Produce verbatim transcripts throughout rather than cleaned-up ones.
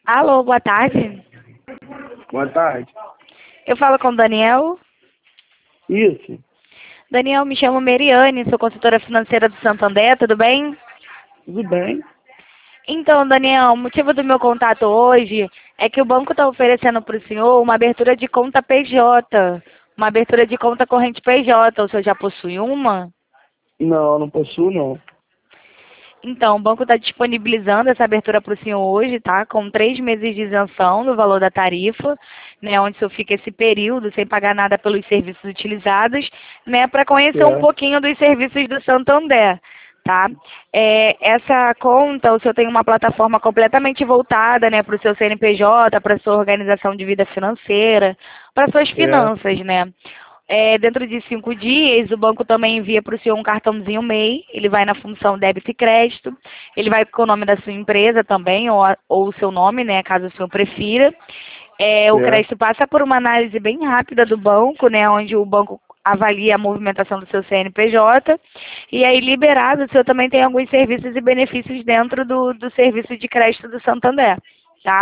Alô, boa tarde. Boa tarde. Eu falo com o Daniel. Isso, Daniel, me chamo Meriane, sou consultora financeira do Santander, tudo bem? tudo bem? Então, Daniel, o motivo do meu contato hoje é que o banco está oferecendo para o senhor uma abertura de conta P J, uma abertura de conta corrente P J. O senhor já possui uma? Não, não possuo não. Então, o banco está disponibilizando essa abertura para o senhor hoje, tá? Com três meses de isenção no valor da tarifa, né? Onde o senhor fica esse período sem pagar nada pelos serviços utilizados, né? Para conhecer um Certo. pouquinho dos serviços do Santander, tá? É, essa conta, o senhor tem uma plataforma completamente voltada, né? Para o seu C N P J, para a sua organização de vida financeira, para suas Certo. finanças, né? É, dentro de cinco dias, o banco também envia para o senhor um cartãozinho M E I, ele vai na função débito e crédito, ele vai com o nome da sua empresa também, ou, a- ou o seu nome, né, caso o senhor prefira. É, o Certo. crédito passa por uma análise bem rápida do banco, né, onde o banco avalia a movimentação do seu C N P J, e aí liberado, o senhor também tem alguns serviços e benefícios dentro do, do serviço de crédito do Santander, tá?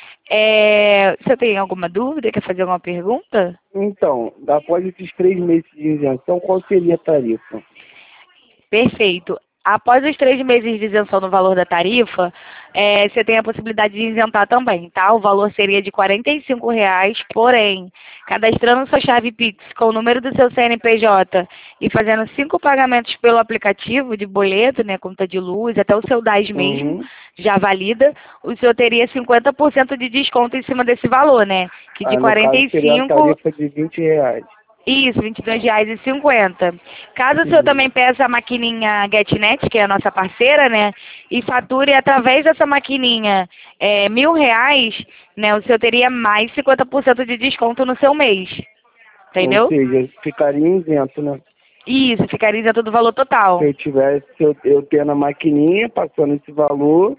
É, o senhor tem alguma dúvida, quer fazer alguma pergunta? Então, após esses três meses de isenção, qual seria a tarifa? Perfeito. Após os três meses de isenção no valor da tarifa, eh, você tem a possibilidade de isentar também, tá? O valor seria de quarenta e cinco reais, porém, cadastrando sua chave Pix com o número do seu C N P J e fazendo cinco pagamentos pelo aplicativo de boleto, né, conta de luz, até o seu D A S mesmo, Uhum. já valida, o senhor teria cinquenta por cento de desconto em cima desse valor, né? Que de Aí, no quarenta caso, e seria a cinco tarifa de vinte reais. isso, vinte e dois reais e cinquenta. Caso o senhor Uhum. também peça a maquininha GetNet, que é a nossa parceira, né, e fature através dessa maquininha é, mil reais, né, o senhor teria mais cinquenta por cento de desconto no seu mês, Ou entendeu? seja, ficaria isento, né? Isso, ficaria isento do valor Se total. eu tivesse, se eu, eu tendo a maquininha, passando esse valor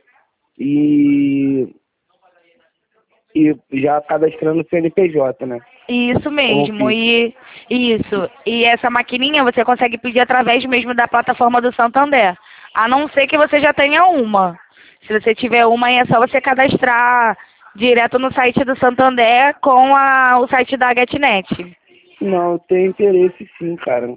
e, e já cadastrando o C N P J, né? Isso Como mesmo, Pix. e isso. E essa maquininha você consegue pedir através mesmo da plataforma do Santander, a não ser que você já tenha uma. Se você tiver uma, aí é só você cadastrar direto no site do Santander com a, o site da GetNet. Não, eu tenho interesse sim, cara.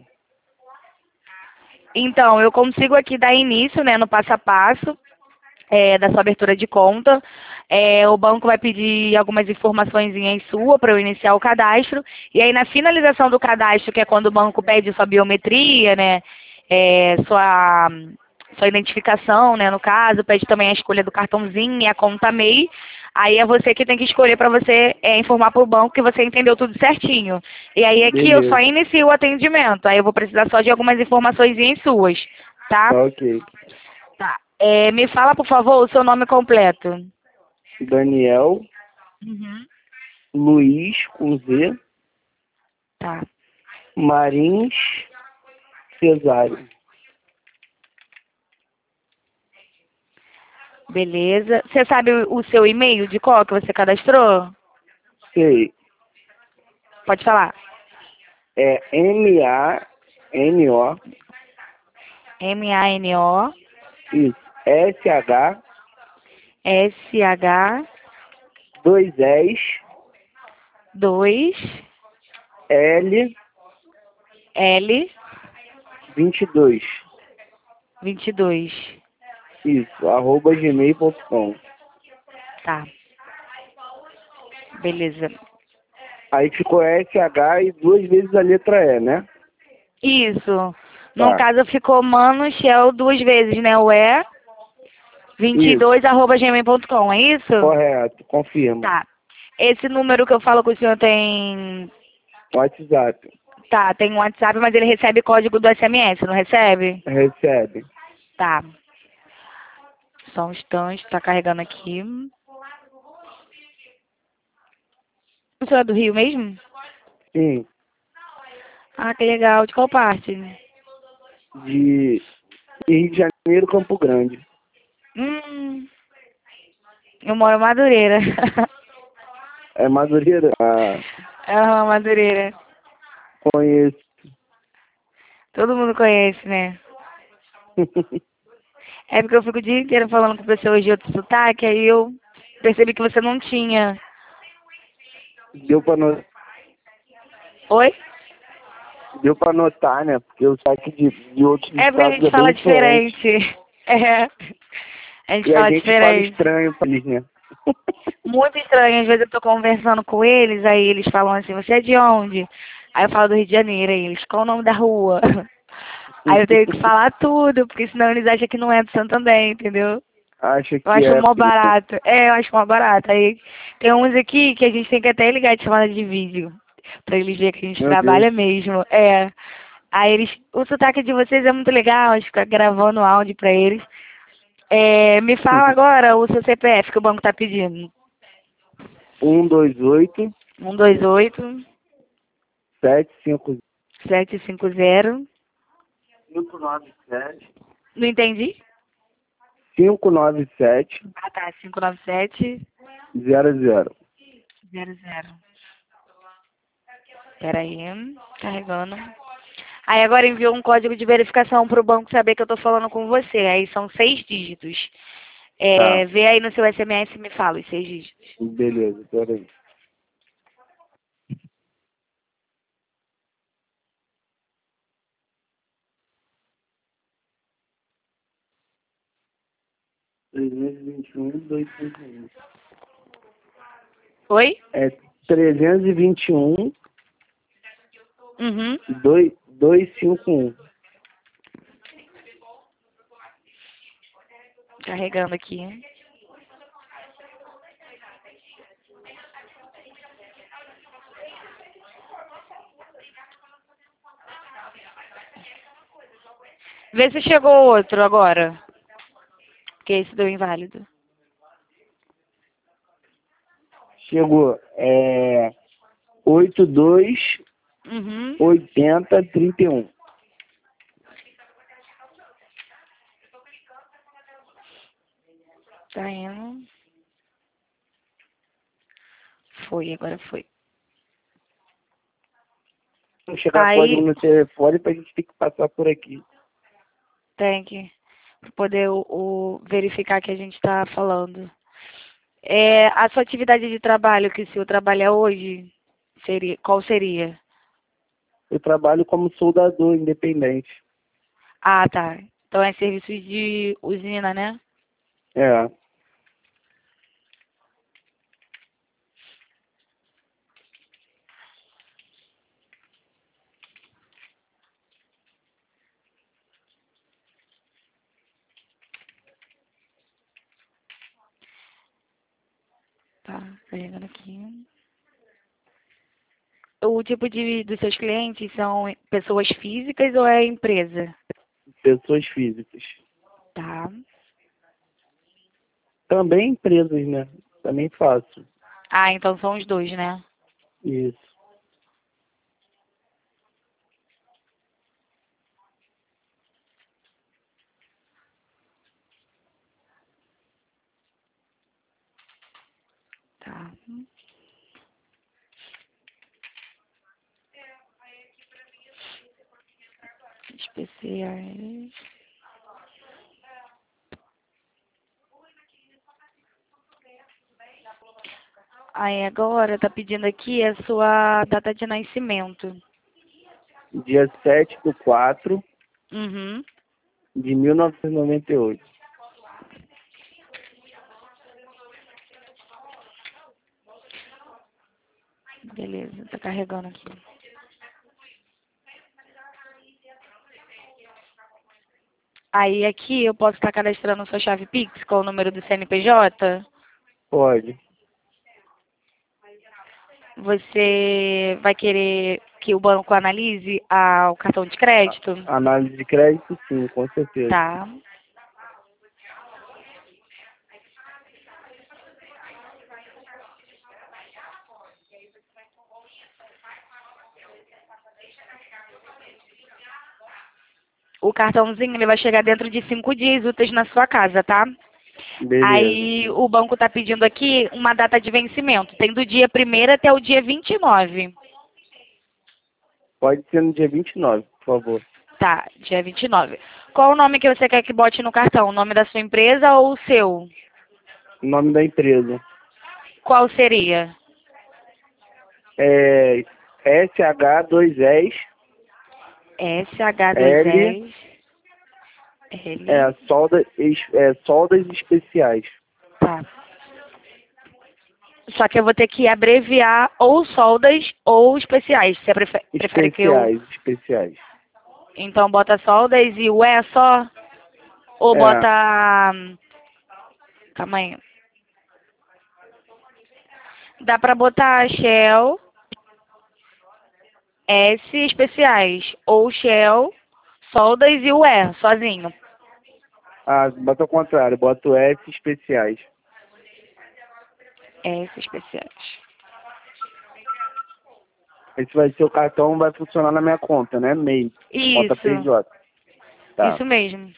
Então, eu consigo aqui dar início, né, no passo a passo é, da sua abertura de conta. É, o banco vai pedir algumas informações sua para eu iniciar o cadastro. E aí, na finalização do cadastro, que é quando o banco pede sua biometria, né, é, sua, sua identificação, né, no caso, pede também a escolha do cartãozinho e a conta M E I. Aí é você que tem que escolher para você é, informar para o banco que você entendeu tudo certinho. E aí aqui eu só Beleza. inicio o atendimento. Aí eu vou precisar só de algumas informações suas, tá? Tá ok. Tá. É, me fala, por favor, o seu nome completo. Daniel Uhum. Luiz com Z, Tá. Marins Cesário. Beleza. Você sabe o, o seu e-mail de qual que você cadastrou? Sei. Pode falar. É M A N O, M A N O isso, S H, S H dois S, dois L, L vinte e dois. vinte e dois. Isso, arroba gmail ponto com. Tá. Beleza. Aí ficou S H e duas vezes a letra E, né? Isso. No Tá. caso ficou Mano Shell duas vezes, né? O E vinte e Isso, dois arroba gmail ponto com, é isso? correto, confirma. Tá. Esse número que eu falo com o senhor tem. WhatsApp, Tá, tem um WhatsApp, mas ele recebe código do S M S, não recebe? recebe. Tá. Só um instante, tá carregando aqui. O senhor é do Rio mesmo? Sim, Ah, que legal. De qual parte? de Rio de Janeiro, Campo Grande. Hum, eu moro em Madureira. É Madureira? Ah, Aham, Madureira. conheço. Todo mundo conhece, né? É porque eu fico o dia inteiro falando com pessoas de outro sotaque, aí eu percebi que você não tinha. Deu pra, no... Oi? Deu pra notar, né? Porque o saque de, de outros É porque a estados gente é fala bem diferente. diferente. É. A gente E a fala gente fala diferente. estranho pra eles, né? Muito estranho. Às vezes eu tô conversando com eles, aí eles falam assim, você é de onde? Aí eu falo do Rio de Janeiro, aí eles, qual o nome da rua? Aí eu tenho que falar tudo, porque senão eles acham que não é do Santander, entendeu? Acha Eu que acho é. mó barato. É, eu acho mó barato. Aí tem uns aqui que a gente tem que até ligar de chamada de vídeo. Pra eles verem que a gente Meu Deus. trabalha mesmo. É. Aí eles. O sotaque de vocês é muito legal, a gente fica gravando áudio pra eles. É, me fala agora o seu C P F que o banco tá pedindo. um, dois, oito, Um dois oito, sete, cinco, sete cinco zero. cinco, nove, sete. Não entendi? cinco, nove, sete, Ah tá, cinco nove sete zero, zero. zero zero. Pera aí, carregando. Aí agora enviou um código de verificação para o banco saber que eu tô falando com você. Aí são seis dígitos. É, Tá, vê aí no seu S M S e me fala os seis dígitos. beleza, peraí. trezentos e vinte e um, duzentos e cinquenta e um. Oi? É trezentos e vinte e um, Uhum. duzentos e cinquenta e um. Carregando aqui. Vê se chegou outro agora. Porque esse deu inválido. Chegou. É oitenta e dois, Uhum. oitenta, trinta e um. Tá indo. Foi, agora foi. Não chegar Aí código no telefone pra gente ter que passar por aqui. tem que pra poder o, o verificar que a gente está falando. É, a sua atividade de trabalho que o senhor trabalha hoje, seria, qual seria? Eu trabalho como soldador independente. Ah, tá. Então é serviço de usina, né? É. Tá, carregando aqui. O tipo de dos seus clientes são pessoas físicas ou é empresa? Pessoas físicas. Tá. Também empresas, né? Também faço. Ah, então são os dois, né? Isso. Tá. Especiais. Aí agora tá pedindo aqui a sua data de nascimento. Dia sete do quatro Uhum. de mil novecentos e noventa e oito. Beleza, tá carregando aqui. Aí aqui eu posso estar cadastrando sua chave Pix com o número do C N P J. Pode. Você vai querer que o banco analise a, o cartão de crédito? Análise de crédito, sim, com certeza. Tá. O cartãozinho ele vai chegar dentro de cinco dias úteis na sua casa, tá? Beleza. Aí o banco está pedindo aqui uma data de vencimento. Tem do dia primeiro até o dia vinte e nove. Pode ser no dia vinte e nove, por favor. Tá, dia vinte e nove. Qual o nome que você quer que bote no cartão? O nome da sua empresa ou o seu? O nome da empresa. Qual seria? É S H dois S S H dois L S L. é, solda, es- é, soldas especiais. Tá. Só que eu vou ter que abreviar ou soldas ou especiais. Você prefe- prefere que eu... Especiais, especiais. Então bota soldas e o E só? Ou É, bota... Calma aí. Dá pra botar Shell, S especiais. Ou Shell, soldas e o E, sozinho. ah, bota ao contrário, bota o S especiais. S especiais. Esse vai ser o cartão, vai funcionar na minha conta, né? MEI, conta Isso. P J. Tá. Isso mesmo.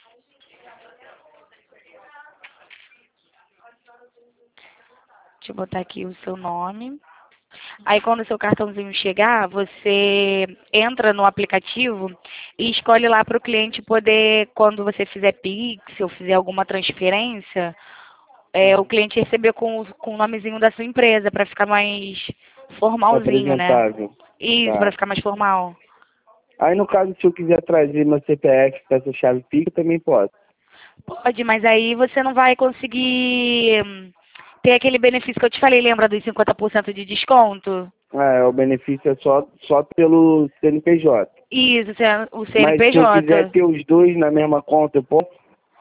Deixa eu botar aqui o seu nome. Aí quando o seu cartãozinho chegar, você entra no aplicativo e escolhe lá para o cliente poder, quando você fizer Pix ou fizer alguma transferência, é, o cliente receber com, o- com o nomezinho da sua empresa para ficar mais formalzinho, né? Apresentável. Isso, para Tá. ficar mais formal. Aí, no caso, se eu quiser trazer meu C P F para essa chave Pix, eu também posso. Pode, mas aí você não vai conseguir hum, ter aquele benefício que eu te falei, lembra dos cinquenta por cento de desconto? É, o benefício é só, só pelo C N P J. Isso, o Mas se eu quiser C N P J. ter os dois na mesma conta, eu posso?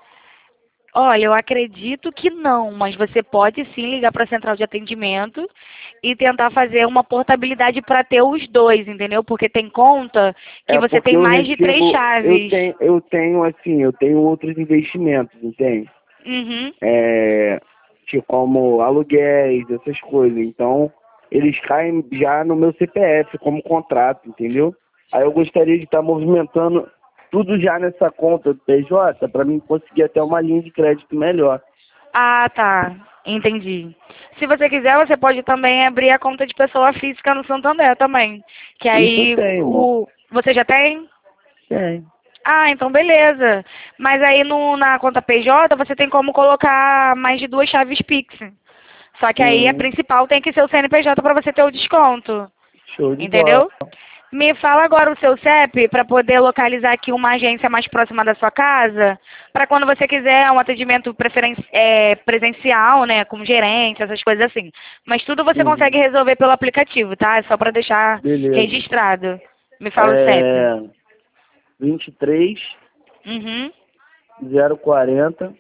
Olha, eu acredito que não, mas você pode sim ligar para a central de atendimento e tentar fazer uma portabilidade para ter os dois, entendeu? Porque tem conta que É você porque tem eu mais de três recebo, eu chaves. tenho, eu tenho assim, eu tenho outros investimentos, entende? Uhum. É, tipo, como aluguéis, essas coisas. Então, eles caem já no meu C P F como contrato, entendeu? Aí eu gostaria de estar movimentando tudo já nessa conta do P J para mim conseguir até uma linha de crédito melhor. Ah, tá. Entendi. Se você quiser, você pode também abrir a conta de pessoa física no Santander também. Que Isso eu aí tenho, amor. o. Você já tem? Tem. Ah, então beleza. Mas aí no, na conta P J você tem como colocar mais de duas chaves Pix. Só que aí a Hum, principal tem que ser o C N P J para você ter o desconto. show de bola. Entendeu? Me fala agora o seu C E P para poder localizar aqui uma agência mais próxima da sua casa, para quando você quiser um atendimento preferen- é, presencial, né, com gerente, essas coisas assim. Mas tudo você consegue Uhum. resolver pelo aplicativo, tá? É só para deixar Beleza. registrado. Me fala o C E P. É vinte e três, Uhum, zero quarenta,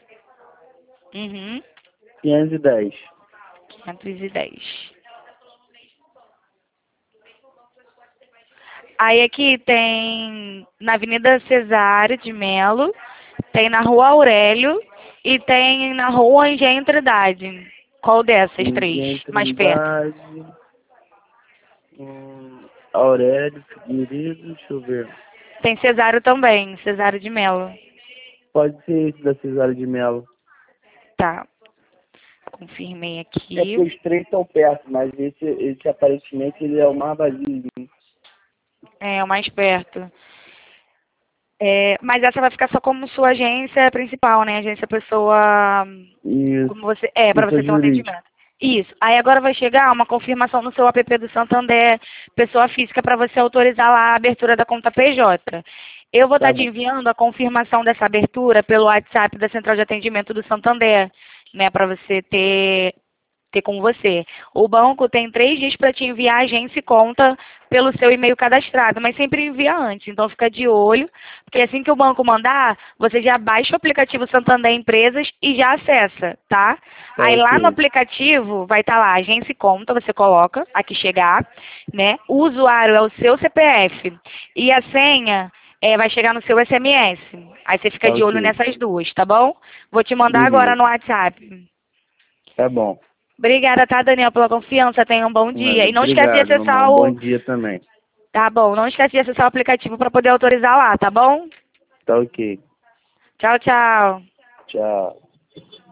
uhum, quinhentos e dez. quinhentos e dez. Aí aqui tem na Avenida Cesário de Melo, tem na Rua Aurélio e tem na Rua Engenho Trindade. Qual dessas três? Mais perto. Trindade, hum, Aurélio, Figueiredo, deixa eu ver. Tem Cesário também, Cesário de Melo. Pode ser esse da Cesário de Melo. Tá, confirmei É porque aqui. os três estão perto, mas esse, esse aparentemente ele é o mais vazio. É, o mais perto. É, mas essa vai ficar só como sua agência principal, né? Agência pessoa, Isso, como você, é, para pessoa você ter um jurídica. atendimento. Isso. Aí agora vai chegar uma confirmação no seu app do Santander, pessoa física, para você autorizar lá a abertura da conta P J. Eu vou Tá estar te bom. enviando a confirmação dessa abertura pelo WhatsApp da Central de Atendimento do Santander, né? Para você ter ter com você. O banco tem três dias para te enviar a agência e conta pelo seu e-mail cadastrado, mas sempre envia antes. Então fica de olho, porque assim que o banco mandar, você já baixa o aplicativo Santander Empresas e já acessa, tá? Tá Aí lá no ok. aplicativo vai estar lá agência e conta, você coloca aqui chegar, né? O usuário é o seu C P F e a senha é, vai chegar no seu S M S. Aí você fica Tá de olho ok. nessas duas, tá bom? Vou te mandar agora Beleza. no WhatsApp. Tá bom. Obrigada, tá, Daniel, pela confiança. Tenha um bom dia. Mano, E não esquece de obrigado, meu acessar irmão. Bom o... dia também. Tá bom, não esquece de acessar o aplicativo para poder autorizar lá, tá bom? Tá ok. Tchau, tchau. Tchau.